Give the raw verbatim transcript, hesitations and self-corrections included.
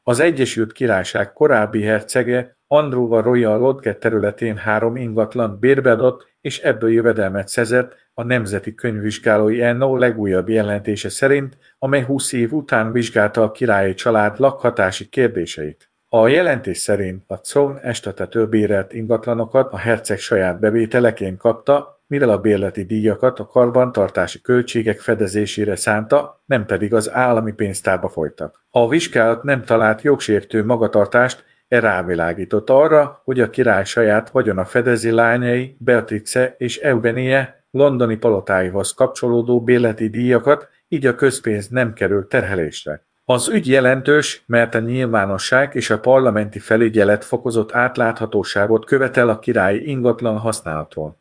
Az Egyesült Királyság korábbi hercege Andrew Royal Lodge területén három ingatlant bérbe adott, és ebből jövedelmet szerzett a Nemzeti Könyvvizsgálói N O legújabb jelentése szerint, amely húsz év után vizsgálta a királyi család lakhatási kérdéseit. A jelentés szerint a Throne Estate-től bérelt ingatlanokat a herceg saját bevételeként kapta, mivel a bérleti díjakat a karbantartási költségek fedezésére szánta, nem pedig az állami pénztárba folytak. A vizsgálat nem talált jogsértő magatartást, e rávilágított arra, hogy a király saját vagyona fedezi lányai Beatrice és Eugenie londoni palotáihoz kapcsolódó bérleti díjakat, így a közpénz nem kerül terhelésre. Az ügy jelentős, mert a nyilvánosság és a parlamenti felügyelet fokozott átláthatóságot követel a királyi ingatlan használatról.